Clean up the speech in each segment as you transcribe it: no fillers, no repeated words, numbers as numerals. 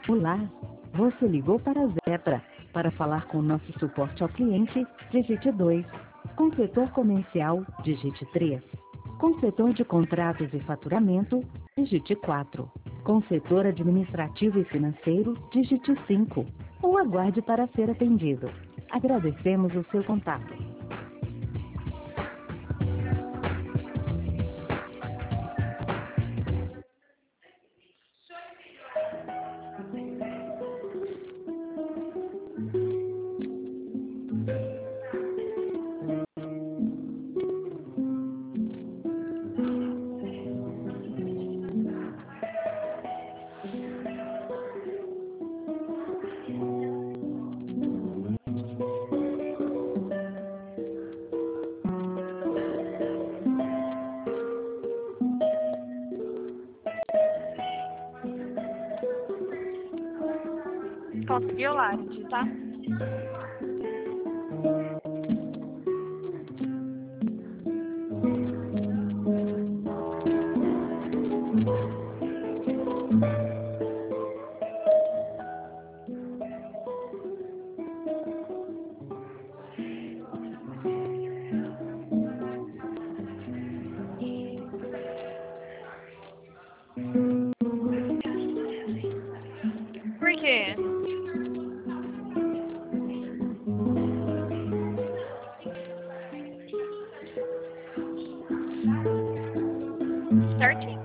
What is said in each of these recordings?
Olá, você ligou para a Zetra. Para falar com o nosso suporte ao cliente, digite 2. Com o setor comercial, digite 3. Com o setor de contratos e faturamento, digite 4. Com o setor administrativo e financeiro, digite 5. Ou aguarde para ser atendido. Agradecemos o seu contato. Conseguiu lá, digitar? Por quê? Certinho.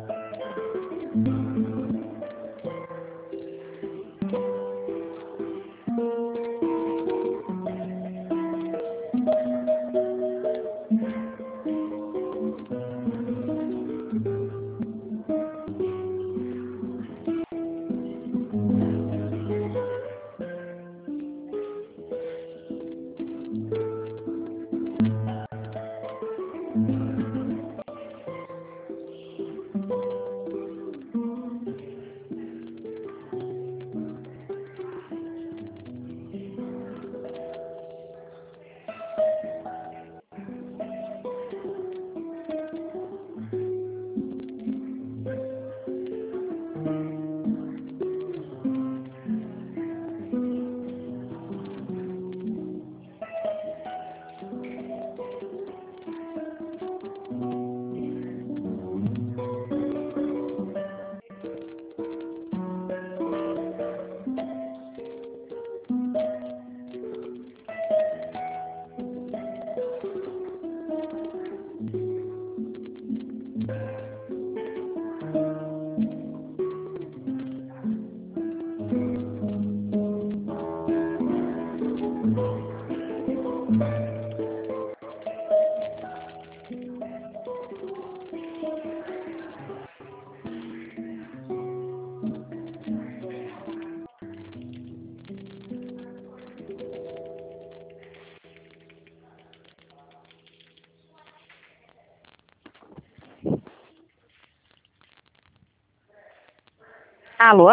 Alô?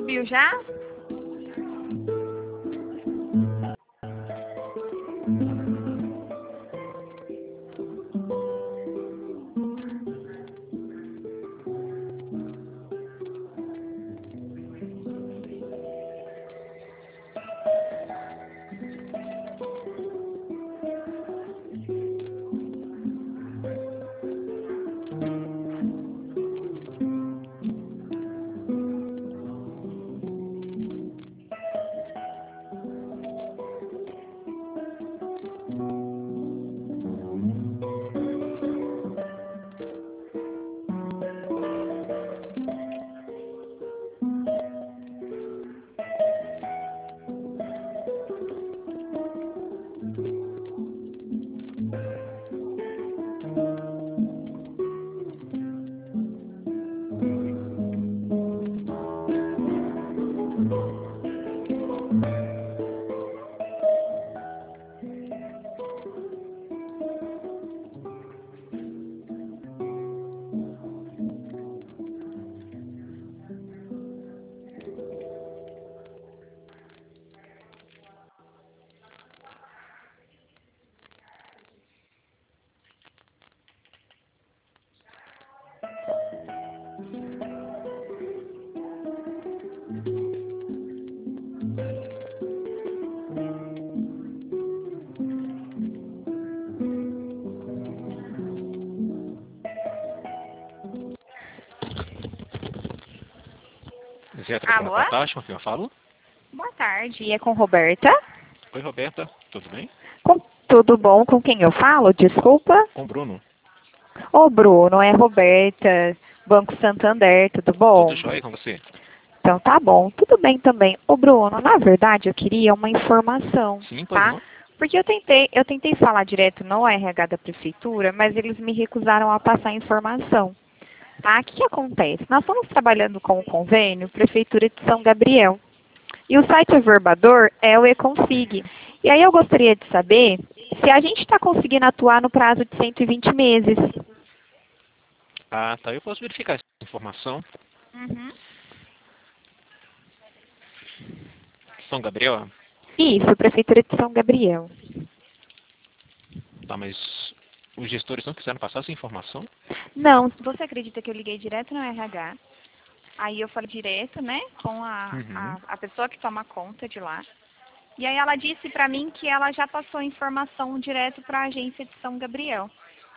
subiu já? Alô? Boa tarde, com quem eu falo? Boa tarde, é com Roberta? Oi, Roberta, tudo bem? Tudo bom? Com quem eu falo? Desculpa. Com o Bruno. Ô, Bruno, é Roberta, Banco Santander, tudo bom? Tudo jóia com você? Então tá bom, tudo bem também. Ô, Bruno, na verdade eu queria uma informação, Sim, pois tá? não? Porque eu tentei falar direto no RH da prefeitura, mas eles me recusaram a passar informação. Tá? O que acontece? Nós estamos trabalhando com o convênio Prefeitura de São Gabriel. E o site averbador é o Econfig. E aí eu gostaria de saber se a gente está conseguindo atuar no prazo de 120 meses. Ah, tá, eu posso verificar essa informação. Uhum. São Gabriel? Isso, Prefeitura de São Gabriel. Tá, mas os gestores não quiseram passar essa informação? Não, você acredita que eu liguei direto no RH? Aí eu falei direto, né, com a pessoa que toma conta de lá. E aí ela disse pra mim que ela já passou informação direto para a agência de São Gabriel.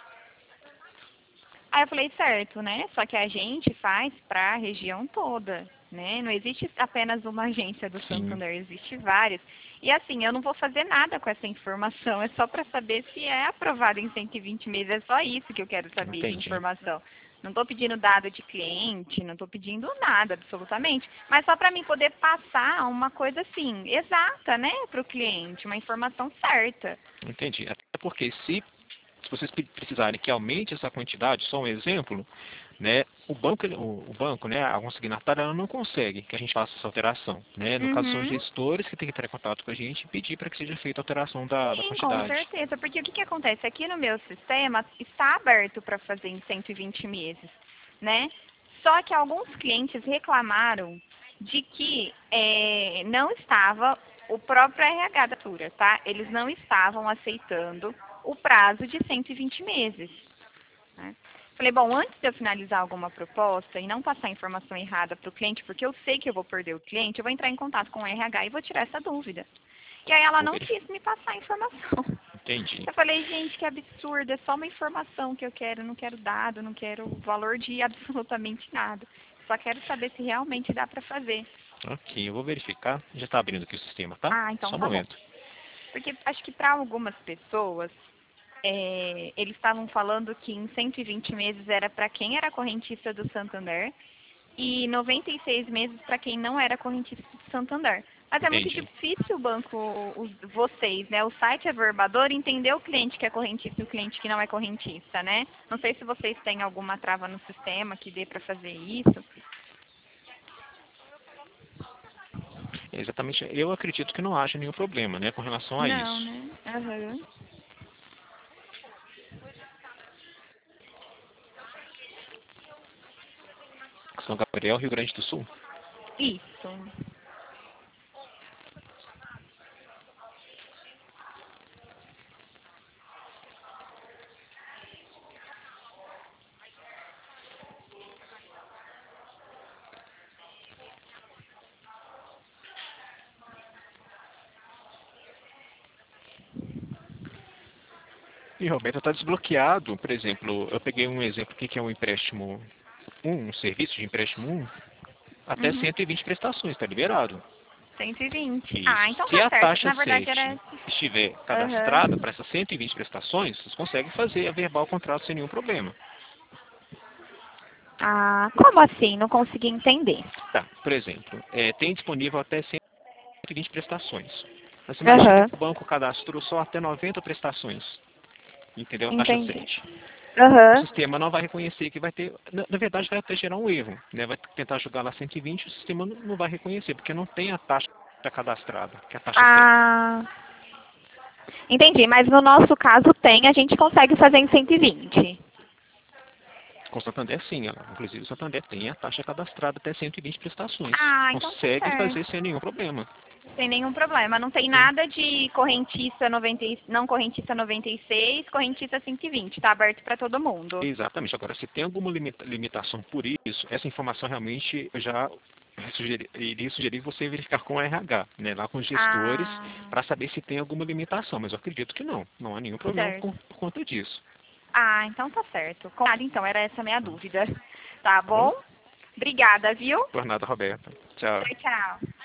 Aí eu falei, certo, né? Só que a gente faz para a região toda, né? Não existe apenas uma agência do Sim. Santander, existe várias. E assim, eu não vou fazer nada com essa informação, é só para saber se é aprovado em 120 meses, é só isso que eu quero saber de Entendi. informação. Não estou pedindo dado de cliente, não estou pedindo nada, absolutamente. Mas só para mim poder passar uma coisa assim, exata, né, para o cliente, uma informação certa. Entendi. Até porque se vocês precisarem que aumente essa quantidade, só um exemplo, né, o banco, né, a consignatária, ela não consegue que a gente faça essa alteração, né? No caso, são os Uhum. gestores que têm que entrar em contato com a gente e pedir para que seja feita a alteração da Sim, com quantidade. certeza. Porque o que acontece? Aqui no meu sistema está aberto para fazer em 120 meses, né? Só que alguns clientes reclamaram de que não estava o próprio RH da Tura, tá? Eles não estavam aceitando o prazo de 120 meses, né? Falei, bom, antes de eu finalizar alguma proposta e não passar informação errada para o cliente, porque eu sei que eu vou perder o cliente, eu vou entrar em contato com o RH e vou tirar essa dúvida. E aí ela Vou não quis me passar a informação. Entendi. Eu falei, gente, que absurdo, é só uma informação que eu quero, não quero dado, não quero valor de absolutamente nada. Só quero saber se realmente dá para fazer. Ok, eu vou verificar. Já está abrindo aqui o sistema, tá? Ah, então Só um tá bom. momento. Porque acho que para algumas pessoas, eles estavam falando que em 120 meses era para quem era correntista do Santander e 96 meses para quem não era correntista do Santander. Mas é muito Entendi. difícil o banco, vocês, né? O site averbador entender o cliente que é correntista e o cliente que não é correntista, né? Não sei se vocês têm alguma trava no sistema que dê para fazer isso. Exatamente. Eu acredito que não haja nenhum problema, né, com relação a Não, isso. né? Aham. São Gabriel, Rio Grande do Sul. Isso. E Roberto, está desbloqueado, por exemplo, eu peguei um exemplo aqui que é um empréstimo um serviço de empréstimo até Uhum. 120 prestações, está liberado. 120. Isso. Ah, então Se tá a certo. taxa Na verdade 7 era... estiver cadastrada Aham. para essas 120 prestações, vocês conseguem fazer a verbal contrato sem nenhum problema. Ah, como assim? Não consegui entender. Tá, por exemplo, tem disponível até 120 prestações. Mas imagine Aham. que o banco cadastrou só até 90 prestações. Entendeu? A taxa Entendi. 7. O Aham. sistema não vai reconhecer que vai ter... Na verdade, vai até gerar um erro. Né? Vai tentar jogar lá 120, o sistema não vai reconhecer, porque não tem a taxa cadastrada, que é a taxa 7. Ah, entendi. Mas no nosso caso tem, a gente consegue fazer em 120. Com o Santander, sim. Inclusive, o Santander tem a taxa cadastrada até 120 prestações. Ah, então tá Consegue certo. fazer sem nenhum problema. Sem nenhum problema. Não tem Sim. nada de correntista 90, não correntista 96, correntista 120. Tá aberto para todo mundo. Exatamente. Agora, se tem alguma limitação por isso, essa informação realmente eu já iria sugerir você verificar com o RH, né, lá com os gestores, Ah, para saber se tem alguma limitação. Mas eu acredito que não. Não há nenhum problema certo. por conta disso. Ah, então tá certo. Combinado, então, era essa a minha dúvida. Tá Tá bom? bom? Obrigada, viu? Por nada, Roberta. Tchau. Tchau, tchau.